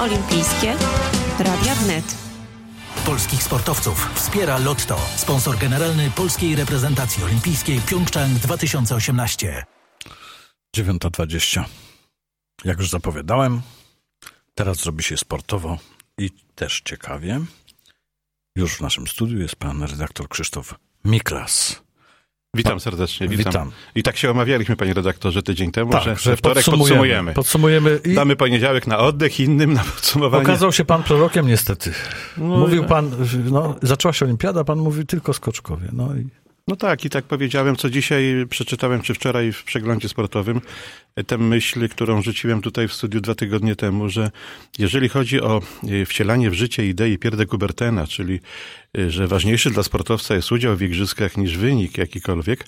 Olimpijskie Radia Wnet. Polskich sportowców wspiera Lotto, sponsor generalny polskiej reprezentacji olimpijskiej Pjongczang 2018. 9:20. Jak już zapowiadałem, teraz zrobi się sportowo i też ciekawie. Już w naszym studiu jest pan redaktor Krzysztof Miklas. Witam serdecznie, witam. I tak się omawialiśmy, panie redaktorze, tydzień temu, że wtorek podsumujemy. I damy poniedziałek na oddech, innym na podsumowanie. okazał się pan prorokiem niestety. Mówił pan, zaczęła się olimpiada, pan mówił tylko skoczkowie. No tak, i tak powiedziałem, co dzisiaj przeczytałem, czy wczoraj w przeglądzie sportowym, tę myśl, którą rzuciłem tutaj w studiu 2 tygodnie temu, że jeżeli chodzi o wcielanie w życie idei Pierre de Coubertina, czyli że ważniejszy dla sportowca jest udział w igrzyskach niż wynik jakikolwiek,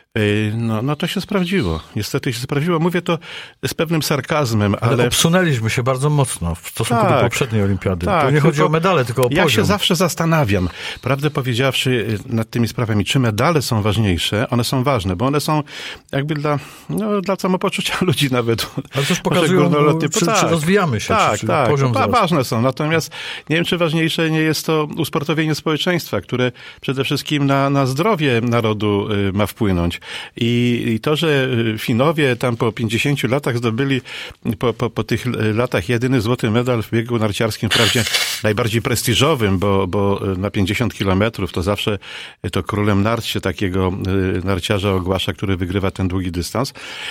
no to się sprawdziło. Niestety się sprawdziło. Mówię to z pewnym sarkazmem, ale obsunęliśmy się bardzo mocno w stosunku do poprzedniej olimpiady. To nie chodzi o medale, tylko o poziom. Ja się zawsze zastanawiam, prawdę powiedziawszy, nad tymi sprawami, czy medale są ważniejsze. One są ważne, bo one są jakby dla samopoczucia ludzi nawet. Ale też pokazują, czy rozwijamy się, czy poziom ważne są. Natomiast nie wiem, czy ważniejsze nie jest to usportowienie społeczeństwa, które przede wszystkim na zdrowie narodu ma wpłynąć. I to, że Finowie tam po 50 latach zdobyli po tych latach jedyny złoty medal w biegu narciarskim, wprawdzie najbardziej prestiżowym, bo na 50 kilometrów to zawsze to królem nart się takiego narciarza ogłasza, który wygrywa ten długi dystans.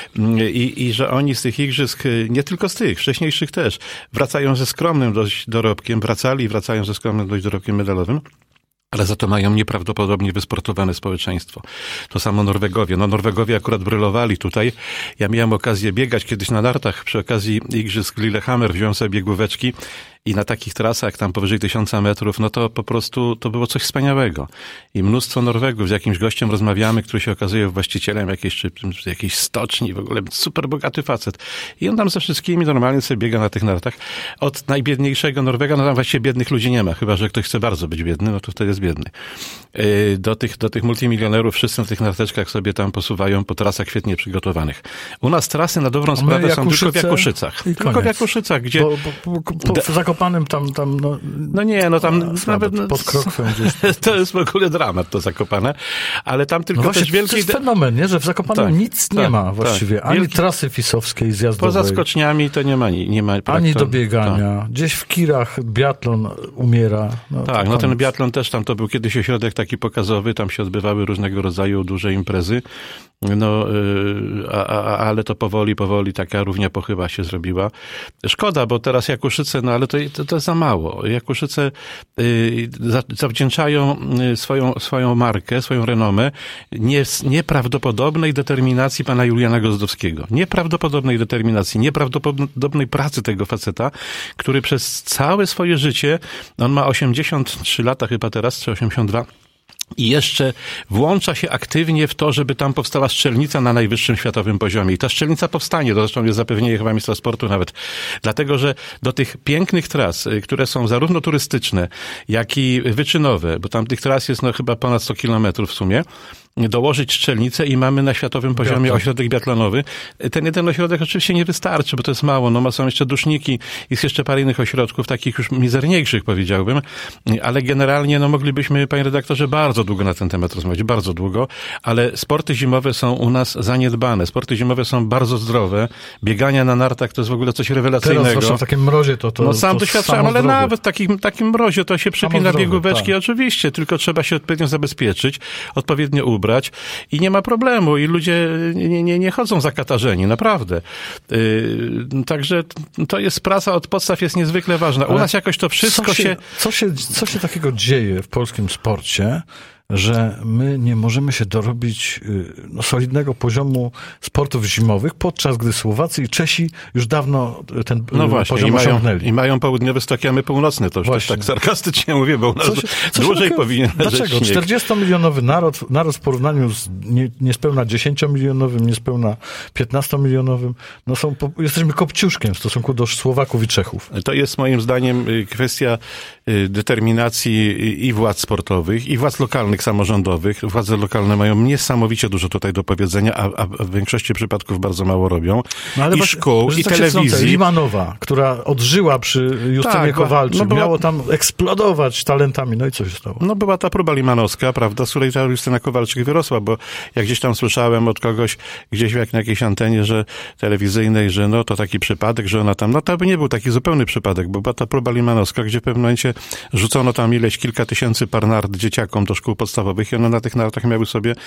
I że oni z tych igrzysk, nie tylko z tych, wcześniejszych też, wracają ze skromnym dość dorobkiem, wracają ze skromnym dość dorobkiem medalowym. Ale za to mają nieprawdopodobnie wysportowane społeczeństwo. To samo Norwegowie. Norwegowie akurat brylowali tutaj. Ja miałem okazję biegać kiedyś na nartach przy okazji igrzysk Lillehammer. Wziąłem sobie biegóweczki i na takich trasach tam powyżej 1000 metrów, to po prostu to było coś wspaniałego. I mnóstwo Norwegów, z jakimś gościem rozmawiamy, który się okazuje właścicielem jakiejś stoczni, w ogóle super bogaty facet. I on tam ze wszystkimi normalnie sobie biega na tych nartach. Od najbiedniejszego Norwega, tam właściwie biednych ludzi nie ma, chyba że ktoś chce bardzo być biedny, to wtedy jest biedny. Do tych multimilionerów wszyscy na tych narteczkach sobie tam posuwają po trasach świetnie przygotowanych. U nas trasy na dobrą sprawę są tylko w Jakuszycach. Tylko w Jakuszycach, gdzie... Zakopanym tam tam nawet... Pod Krokwem gdzieś. To jest w ogóle dramat, to Zakopane. Ale tam tylko też wielkie... To jest fenomen, nie? Że w Zakopanem nic nie ma właściwie. Ani trasy fisowskiej zjazdowej. Poza skoczniami to nie ma ani do biegania. Gdzieś w Kirach biatlon umiera. Ten biatlon też tam to był kiedyś ośrodek taki pokazowy, tam się odbywały różnego rodzaju duże imprezy. Ale to powoli taka równia pochyba się zrobiła. Szkoda, bo teraz Jakuszyce, ale to jest za mało. Jakuszyce zawdzięczają swoją markę, swoją renomę nieprawdopodobnej determinacji pana Juliana Gozdowskiego. Nieprawdopodobnej determinacji, nieprawdopodobnej pracy tego faceta, który przez całe swoje życie, on ma 83 lata chyba teraz, czy 82, i jeszcze włącza się aktywnie w to, żeby tam powstała strzelnica na najwyższym światowym poziomie. I ta strzelnica powstanie, to zresztą jest zapewnienie chyba ministra sportu nawet. Dlatego, że do tych pięknych tras, które są zarówno turystyczne, jak i wyczynowe, bo tam tych tras jest chyba ponad 100 kilometrów w sumie, dołożyć strzelnicę i mamy na światowym poziomie ośrodek biatlonowy. Ten jeden ośrodek oczywiście nie wystarczy, bo to jest mało. Są jeszcze duszniki, jest jeszcze parę innych ośrodków, takich już mizerniejszych powiedziałbym, ale generalnie moglibyśmy, panie redaktorze, bardzo długo na ten temat rozmawiać, bardzo długo, ale sporty zimowe są u nas zaniedbane. Sporty zimowe są bardzo zdrowe. Biegania na nartach to jest w ogóle coś rewelacyjnego. Teraz w takim mrozie to sam doświadczałem, ale nawet w takim mrozie to się przypina biegóweczki, oczywiście, tylko trzeba się odpowiednio zabezpieczyć, odpowiednio ubrać i nie ma problemu i ludzie nie chodzą zakatarzeni, naprawdę. Także to jest praca od podstaw, jest niezwykle ważna. U nas jakoś to wszystko Co się takiego dzieje w polskim sporcie, że my nie możemy się dorobić solidnego poziomu sportów zimowych, podczas gdy Słowacy i Czesi już dawno ten poziom osiągnęli. I mają południowy stok, a my północny. To już też tak sarkastycznie mówię, bo u nas dłużej powinien leżeć śnieg. Dlaczego? 40-milionowy naród w porównaniu z niespełna 10-milionowym, niespełna 15-milionowym, jesteśmy kopciuszkiem w stosunku do Słowaków i Czechów. To jest moim zdaniem kwestia determinacji i władz sportowych, i władz lokalnych, samorządowych. Władze lokalne mają niesamowicie dużo tutaj do powiedzenia, a w większości przypadków bardzo mało robią. No ale I szkół, i telewizji. Limanowa, która odżyła przy Justynie Kowalczyk, miało tam eksplodować talentami. No i co się stało? No była ta próba limanowska, prawda, z której ta Justyna Kowalczyk wyrosła, bo jak gdzieś tam słyszałem od kogoś, gdzieś na jakiejś antenie, że telewizyjnej, że no to taki przypadek, że ona tam, no to by nie był taki zupełny przypadek, bo była ta próba limanowska, gdzie w pewnym momencie rzucono tam kilka tysięcy par nart dzieciakom do szkół podstawowych i one na tych nartach miały sobie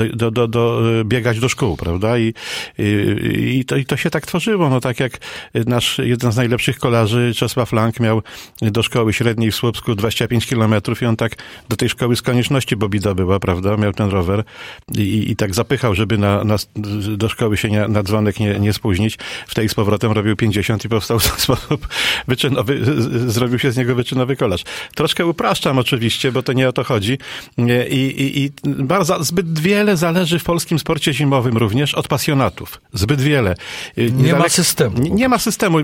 biegać do szkół, prawda, i to się tak tworzyło, no tak jak nasz jeden z najlepszych kolarzy, Czesław Lang, miał do szkoły średniej w Słupsku 25 kilometrów i on tak do tej szkoły z konieczności, bo bida była, prawda, miał ten rower i tak zapychał, żeby do szkoły się na dzwonek nie spóźnić. W tej z powrotem robił 50 i powstał w ten sposób wyczynowy, zrobił się z niego wyczynowy kolarz. Troszkę upraszczam oczywiście, bo to nie o to chodzi. I bardzo zbyt wiele zależy w polskim sporcie zimowym również od pasjonatów. Zbyt wiele. Nie ma systemu. Nie ma systemu.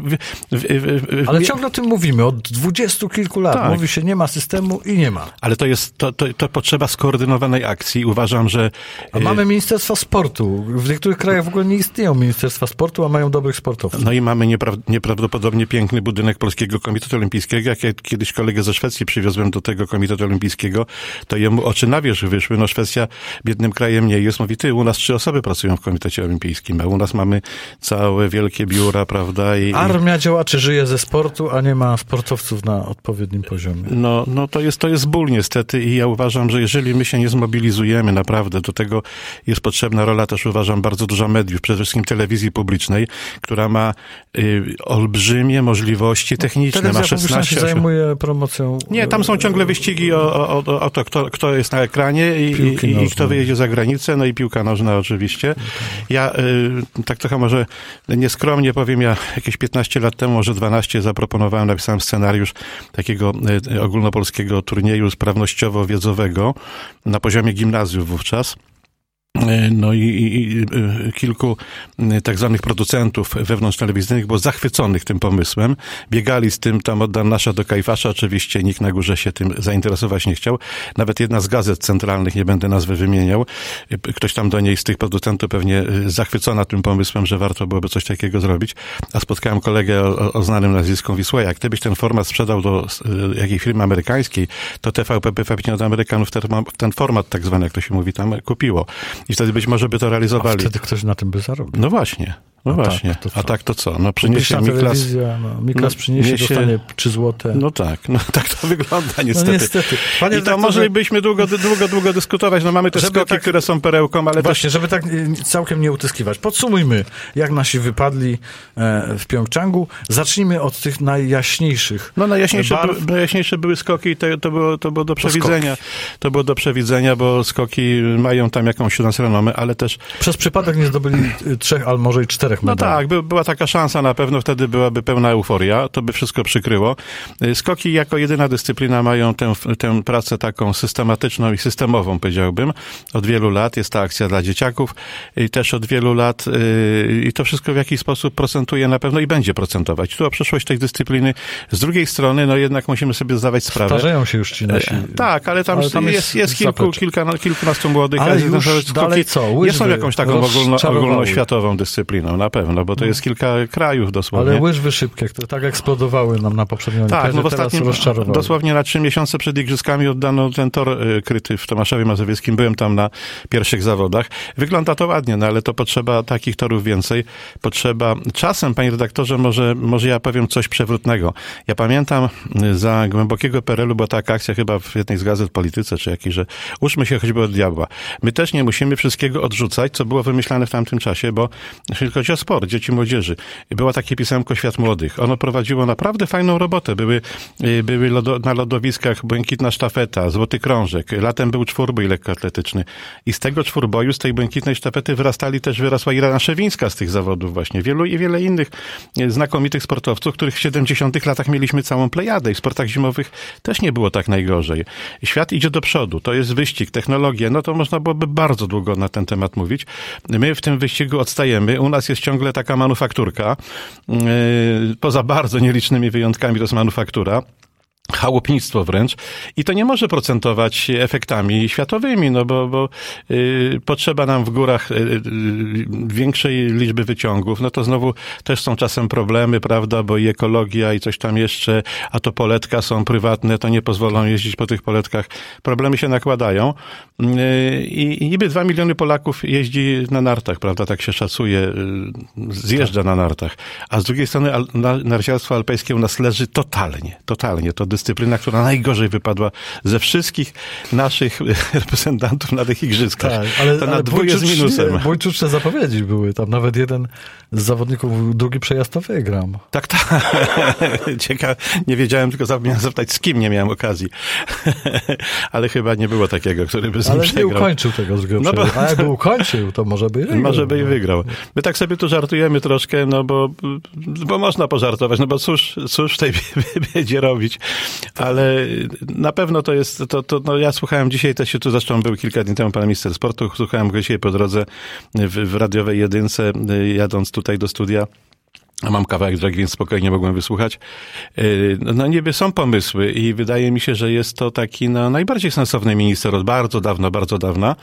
Ale ciągle o tym mówimy. Od 20 kilku lat tak. Mówi się, nie ma systemu i nie ma. Ale to potrzeba skoordynowanej akcji. Uważam, że... A mamy Ministerstwo Sportu. W niektórych krajach w ogóle nie istnieją Ministerstwa Sportu, a mają dobrych sportowców. No i mamy nieprawdopodobnie piękny budynek Polskiego Komitetu Olimpijskiego. Jak ja kiedyś kolegę ze Szwecji przywiozłem do tego Komitetu Olimpijskiego, to jemu oczy na wierzch wyszły. No Szwecja biednym krajem nie jest. Mówi, u nas 3 osoby pracują w Komitecie Olimpijskim, a u nas mamy całe wielkie biura, prawda? Armia działaczy żyje ze sportu, a nie ma sportowców na odpowiednim poziomie. No to jest ból niestety i ja uważam, że jeżeli my się nie zmobilizujemy naprawdę, do tego jest potrzebna rola też, uważam, bardzo duża mediów, przede wszystkim telewizji publicznej, która ma olbrzymie możliwości techniczne. Telewizja publiczna się zajmuje promocją... Nie, tam są ciągle wyścigi o to, kto jest na ekranie i kto wyjedzie za granicę, no i piłka nożna oczywiście. Ja tak trochę może nieskromnie powiem, ja jakieś 15 lat temu, może 12, napisałem scenariusz takiego ogólnopolskiego turnieju sprawnościowo-wiedzowego na poziomie gimnazjów wówczas. No i kilku tak zwanych producentów wewnątrztelewizyjnych było zachwyconych tym pomysłem. Biegali z tym tam od Dannasza do Kajfasza. Oczywiście nikt na górze się tym zainteresować nie chciał. Nawet jedna z gazet centralnych, nie będę nazwy wymieniał, ktoś tam do niej z tych producentów pewnie zachwycona tym pomysłem, że warto byłoby coś takiego zrobić. A spotkałem kolegę o znanym nazwisku. Słuchaj, jak ty byś ten format sprzedał do jakiejś firmy amerykańskiej, to TVP pewnie od Amerykanów ten format tak zwany, jak to się mówi, tam kupiło. I wtedy być może by to realizowali. A wtedy ktoś na tym by zarobił. No właśnie. A tak to co? No przyniesie Miklas... Miklas przyniesie, dostanie 3 złote. No tak to wygląda niestety. No niestety. Panie I to moglibyśmy długo dyskutować. No mamy te skoki, które są perełką, ale właśnie, żeby tak całkiem nie utyskiwać. Podsumujmy, jak nasi wypadli w Pjongczangu. Zacznijmy od tych najjaśniejszych. No najjaśniejsze były skoki i to było do przewidzenia. To było do przewidzenia, bo skoki mają tam jakąś u nas renomę, ale też... Przez przypadek nie zdobyli 3, albo może i 4 medali. No tak, była taka szansa na pewno, wtedy byłaby pełna euforia, to by wszystko przykryło. Skoki jako jedyna dyscyplina mają tę pracę taką systematyczną i systemową, powiedziałbym. Od wielu lat jest ta akcja dla dzieciaków i też od wielu lat i to wszystko w jakiś sposób procentuje na pewno i będzie procentować. Tu o przyszłość tej dyscypliny. Z drugiej strony, no jednak musimy sobie zdawać sprawę. Starzeją się już ci nasi. Tak, ale tam jest kilkunastu młodych. Ale już dalej co? Nie są jakąś taką ogólnoświatową dyscypliną, na pewno, bo to jest kilka krajów dosłownie. Ale łyżwy szybkie, które tak eksplodowały nam na poprzednim tak, dosłownie na 3 miesiące przed igrzyskami oddano ten tor kryty w Tomaszowie Mazowieckim. Byłem tam na pierwszych zawodach. Wygląda to ładnie, no ale to potrzeba takich torów więcej. Potrzeba czasem, panie redaktorze, może ja powiem coś przewrotnego. Ja pamiętam, za głębokiego PRL-u była taka akcja chyba w jednej z gazet Polityce, czy jakiejś, że uczmy się choćby od diabła. My też nie musimy wszystkiego odrzucać, co było wymyślane w tamtym czasie, bo jeśli chodzi o sport, dzieci, młodzieży, było takie pisemko Świat Młodych. Ono prowadziło naprawdę fajną robotę. Były na lodowiskach błękitna sztafeta, złoty krążek. Latem był czwórbój lekkoatletyczny. I z tego czwórboju, z tej błękitnej sztafety wyrosła Irena Szewińska z tych zawodów właśnie. Wiele innych znakomitych sportowców, których w 70 latach mieliśmy całą plejadę. I w sportach zimowych też nie było tak najgorzej. Świat idzie do przodu. To jest wyścig, technologia. No to można byłoby bardzo długo na ten temat mówić. My w tym wyścigu odstajemy. U nas jest ciągle taka manufakturka. Poza bardzo nielicznymi wyjątkami to jest manufaktura. chałupnictwo wręcz i to nie może procentować efektami światowymi, no bo potrzeba nam w górach większej liczby wyciągów, no to znowu też są czasem problemy, prawda, bo i ekologia i coś tam jeszcze, a to poletka są prywatne, to nie pozwolą jeździć po tych poletkach. Problemy się nakładają i niby 2 miliony Polaków jeździ na nartach, prawda, tak się szacuje, zjeżdża na nartach, a z drugiej strony narciarstwo alpejskie u nas leży totalnie. To dyscyplina, która najgorzej wypadła ze wszystkich naszych reprezentantów na tych igrzyskach. Tak, ale to na dwóch jest minusem. Bójczuczne zapowiedzi były. Tam nawet jeden z zawodników drugi przejazd to wygrał. Tak. Ciekawe. Nie wiedziałem, tylko zapomniałem zapytać, z kim nie miałem okazji. Ale chyba nie było takiego, który by z nim przegrał. Ale nie ukończył tego drugiego przejazdu. A jakby ukończył, to może by wygrał. Może by i wygrał. My tak sobie tu żartujemy troszkę, no bo można pożartować, no bo cóż w tej biedzie robić. Ale na pewno to jest, no ja słuchałem dzisiaj, też się tu zresztą był kilka dni temu pan minister sportu, słuchałem go dzisiaj po drodze w radiowej jedynce, jadąc tutaj do studia. Mam kawałek drogi, więc spokojnie mogłem wysłuchać. No niby są pomysły i wydaje mi się, że jest to taki najbardziej sensowny minister od bardzo dawna,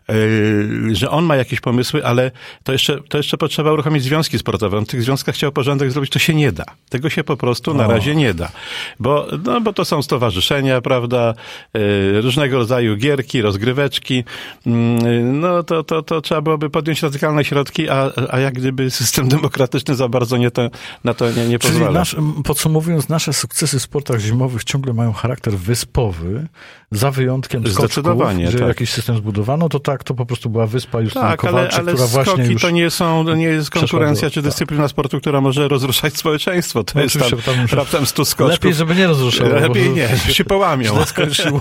że on ma jakieś pomysły, ale to jeszcze potrzeba uruchomić związki sportowe. On w tych związkach chciał porządek zrobić, to się nie da. Tego się po prostu na razie nie da. Bo to są stowarzyszenia, prawda, różnego rodzaju gierki, rozgryweczki. No to trzeba byłoby podjąć radykalne środki, a jak gdyby system demokratyczny za bardzo na to nie pozwala. Czyli podsumowując, nasze sukcesy w sportach zimowych ciągle mają charakter wyspowy, za wyjątkiem skoczków, że jakiś system zbudowano, to po prostu była wyspa Justyny Kowalczyk, ale która skoki właśnie już to nie jest konkurencja czy dyscyplina sportu, która może rozruszać społeczeństwo. To jest tam raptem 100 skoczków. Lepiej, żeby nie rozruszało. Lepiej nie, się połamią. Źle skończyło.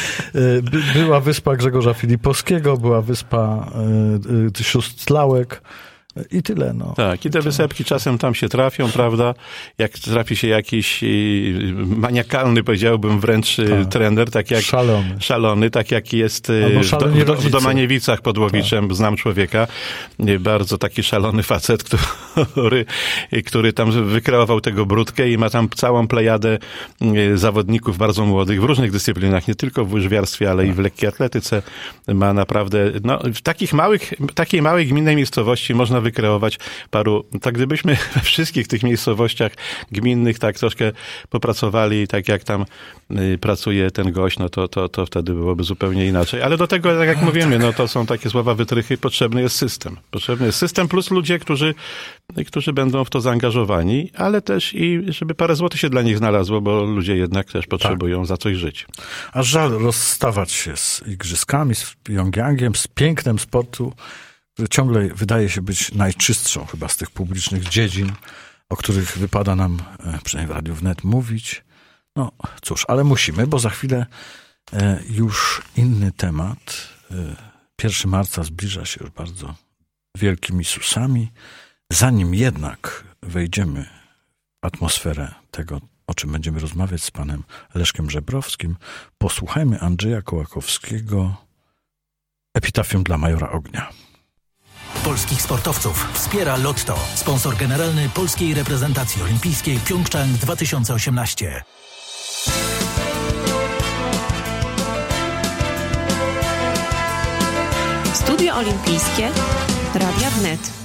Była wyspa Grzegorza Filipowskiego, była wyspa Sióstr-Lałek. I tyle, no. Tak, i te wysepki czasem tam się trafią, prawda? Jak trafi się jakiś maniakalny, powiedziałbym wręcz trener, tak jak szalony, tak jak jest w Domaniewicach pod Łowiczem, znam człowieka, bardzo taki szalony facet, który tam wykreował tego Brudkę i ma tam całą plejadę zawodników bardzo młodych w różnych dyscyplinach, nie tylko w łyżwiarstwie, ale i w lekkiej atletyce. Ma naprawdę, w takiej małej gminnej miejscowości można wykreować paru, tak gdybyśmy we wszystkich tych miejscowościach gminnych tak troszkę popracowali, tak jak tam pracuje ten gość, no to wtedy byłoby zupełnie inaczej. Ale do tego, tak jak mówimy, no to są takie słowa wytrychy, potrzebny jest system. Potrzebny jest system plus ludzie, którzy będą w to zaangażowani, ale też i żeby parę złotych się dla nich znalazło, bo ludzie jednak też potrzebują za coś żyć. A żal rozstawać się z igrzyskami, z Pjongjangiem, z pięknem sportu, który ciągle wydaje się być najczystszą chyba z tych publicznych dziedzin, o których wypada nam, przynajmniej w Radiu Wnet, mówić. No cóż, ale musimy, bo za chwilę już inny temat. 1 marca zbliża się już bardzo wielkimi susami. Zanim jednak wejdziemy w atmosferę tego, o czym będziemy rozmawiać z panem Leszkiem Żebrowskim, posłuchajmy Andrzeja Kołakowskiego Epitafium dla Majora Ognia. Polskich sportowców wspiera Lotto, sponsor generalny polskiej reprezentacji olimpijskiej Pjongczang 2018. Studio Olimpijskie Radia Wnet.